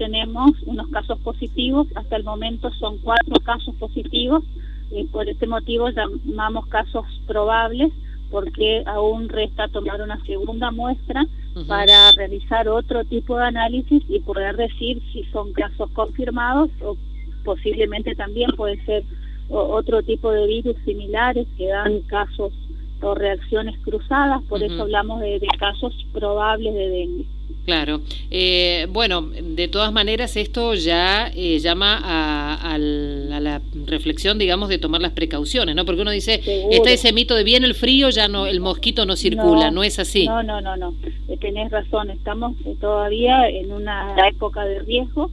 tenemos unos casos positivos. Hasta el momento son 4 casos positivos, por este motivo llamamos casos probables, porque aún resta tomar una segunda muestra para realizar otro tipo de análisis y poder decir si son casos confirmados o posiblemente también puede ser otro tipo de virus similares que dan casos o reacciones cruzadas. Por eso hablamos de casos probables de dengue. Claro. Bueno, de todas maneras esto ya llama a la reflexión, digamos, de tomar las precauciones, ¿no? Porque uno dice, Seguro. Está ese mito de viene el frío, ya no, el mosquito no circula, no es así. No. Tenés razón, estamos todavía en una época de riesgo.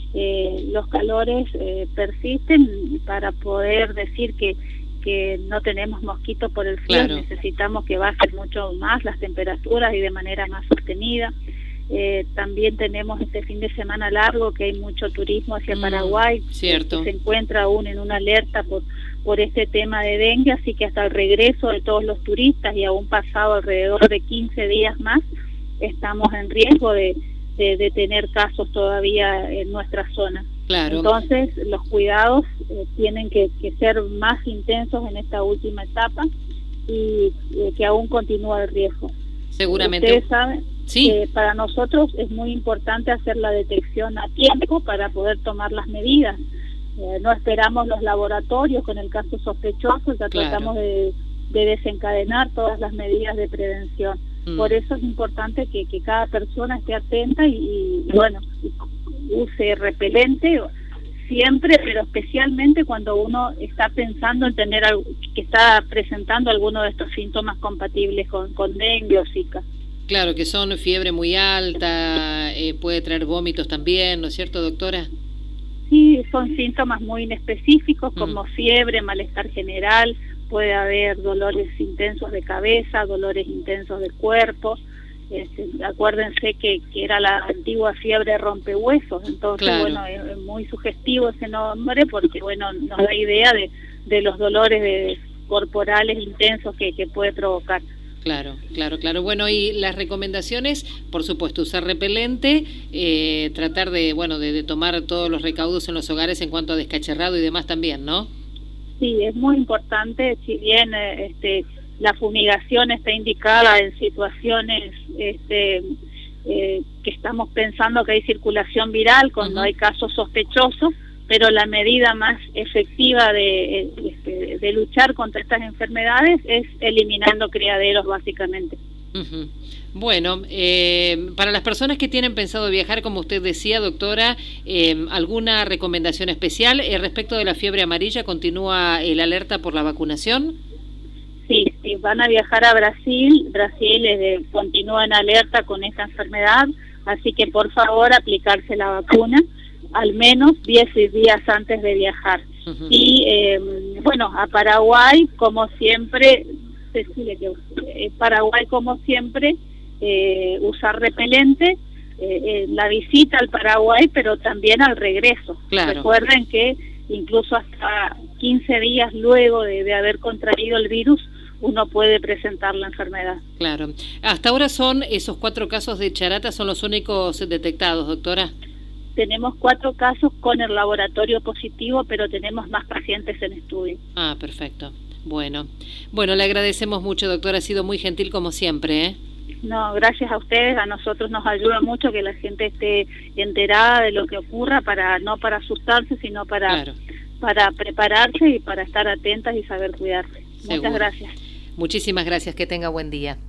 Los calores persisten. Para poder decir que no tenemos mosquitos por el frío, claro, necesitamos que bajen mucho más las temperaturas y de manera más sostenida. También tenemos este fin de semana largo que hay mucho turismo hacia Paraguay, cierto, que se encuentra aún en una alerta por este tema de dengue, así que hasta el regreso de todos los turistas y aún pasado alrededor de 15 días más, estamos en riesgo de tener casos todavía en nuestra zona. Claro. Entonces los cuidados tienen que ser más intensos en esta última etapa y que aún continúa el riesgo. Seguramente. Ustedes saben, sí, que para nosotros es muy importante hacer la detección a tiempo para poder tomar las medidas. No esperamos los laboratorios con el caso sospechoso, ya claro, tratamos de desencadenar todas las medidas de prevención. Por eso es importante que cada persona esté atenta y bueno, use repelente siempre, pero especialmente cuando uno está pensando en tener algo, que está presentando alguno de estos síntomas compatibles con dengue o zika. Claro, que son fiebre muy alta, puede traer vómitos también, ¿no es cierto, doctora? Sí, son síntomas muy inespecíficos como fiebre, malestar general, puede haber dolores intensos de cabeza, dolores intensos de cuerpo. Acuérdense que era la antigua fiebre rompehuesos, entonces claro, bueno, es muy sugestivo ese nombre porque bueno, nos da idea de los dolores corporales intensos que puede provocar. Claro. Bueno, y las recomendaciones, por supuesto, usar repelente, tratar de tomar todos los recaudos en los hogares en cuanto a descacharrado y demás también, ¿no? Sí, es muy importante, si bien la fumigación está indicada en situaciones que estamos pensando que hay circulación viral cuando hay casos sospechosos, pero la medida más efectiva de luchar contra estas enfermedades es eliminando criaderos, básicamente. Bueno, para las personas que tienen pensado viajar, como usted decía, doctora, ¿alguna recomendación especial? Respecto de la fiebre amarilla, ¿continúa el alerta por la vacunación? Sí, van a viajar a Brasil continúa en alerta con esta enfermedad, así que por favor aplicarse la vacuna al menos 10 días antes de viajar. Y bueno, a Paraguay, como siempre, usar repelente, la visita al Paraguay, pero también al regreso. Claro. Recuerden que incluso hasta 15 días luego de haber contraído el virus, uno puede presentar la enfermedad. Claro. Hasta ahora son esos 4 casos de charata, son los únicos detectados, doctora. Tenemos 4 casos con el laboratorio positivo, pero tenemos más pacientes en estudio. Ah, perfecto. Bueno, le agradecemos mucho, doctora, ha sido muy gentil como siempre, ¿eh? No, gracias a ustedes, a nosotros nos ayuda mucho que la gente esté enterada de lo que ocurra, no para asustarse, sino para prepararse y para estar atentas y saber cuidarse. Seguro. Muchas gracias. Muchísimas gracias, que tenga buen día.